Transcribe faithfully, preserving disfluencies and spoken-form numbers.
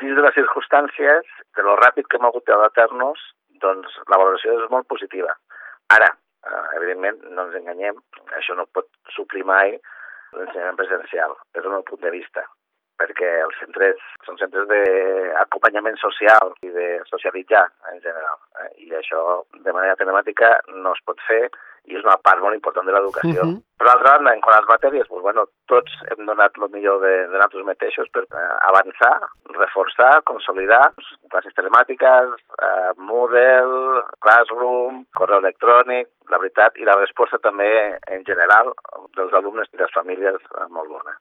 dins de les circumstàncies, de lo ràpid que hem hagut d'adaptar-nos, doncs la valoració és molt positiva. Ara, eh, evidentment, no ens enganyem, això no pot suplir mai l'ensenyament presencial, des del meu punt de vista, perquè els centres són centres d'acompanyament social i de socialitzar en general, eh? I això de manera telemàtica no es pot fer i és una part molt important de l'educació. Uh -huh. Per l'altra banda, en quant a les matèries, doncs, bueno, tots hem donat el millor de, de nosaltres mateixos per eh, avançar, reforçar, consolidar classes telemàtiques, eh, Moodle, Classroom, correu electrònic, la veritat, i la resposta també en general dels alumnes i les famílies molt bona.